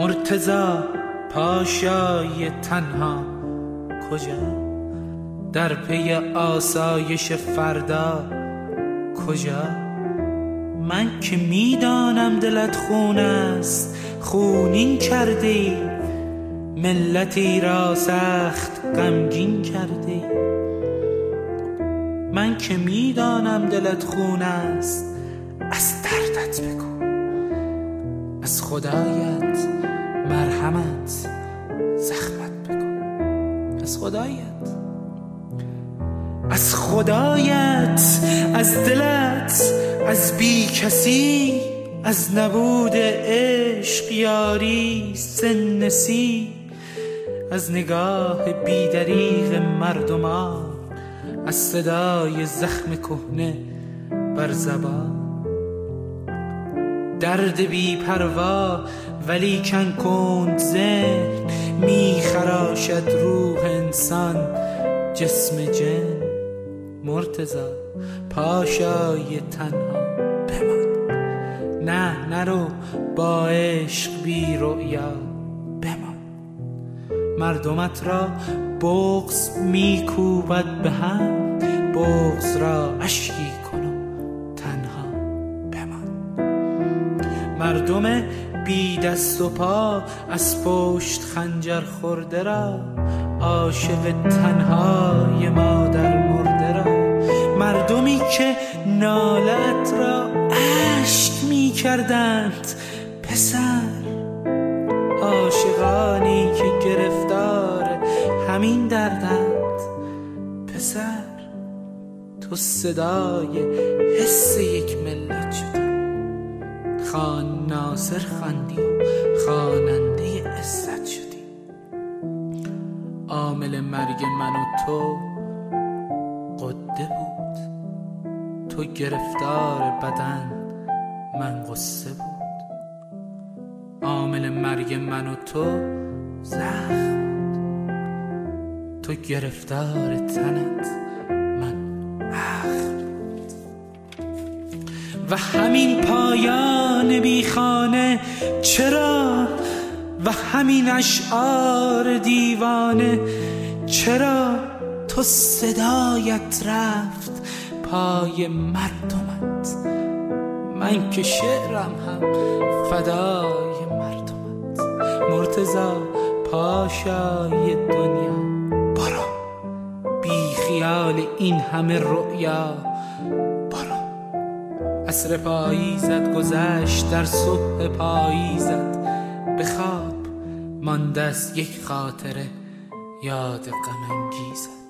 مرتضی پاشای تنها کجا؟ در پی آسایش فردا کجا؟ من که میدانم دلت خون است، خونین کردی ملتی را سخت غمگین کردی. من که میدانم دلت خون است، از دردت بگو، از خدایت مرحمت زخمت بگو، از خدایت، از دلت، از بی کسی، از نبود عشق یاری سنسی، از نگاه بیدریغ مردمان، از صدای زخم کهنه بر زبان. درد بی پروا ولی کن کند ذهن، می خراشد روح انسان جسم جن. مرتضی پاشای تنها بمان، نه نرو با عشق بی رؤیا بمان. مردمت را بغض می کوبد به هم، بغض را اشکی کن و تنها بمان. مردم بی دست و پا از پشت خنجر خورده را، عاشق تنهای مادر مرده را. مردمی که نالت را اشک می کردند پسر، عاشقانی که گرفتار همین دردند پسر. تو صدای حس یک ملت شدی، خان ناصر خواندی و خواننده عزت شدی. عامل مرگ من و تو قده بود، تو گرفتار بدن من غصه بود. عامل مرگ من و تو زخم بود، تو گرفتار تنت من اخم بود. و همین پایان بی خانه چرا؟ و همین اشعار دیوانه چرا؟ تو صدایت رفت پای مردمت، من که شعرم هم فدای مردمت. مرتضی پاشای دنیا برو، بی خیال این همه رؤیا برو. عصر پاییزت گذشت در صبح پاییزت، به خواب مانده است یک خاطره یاد غم انگیزت.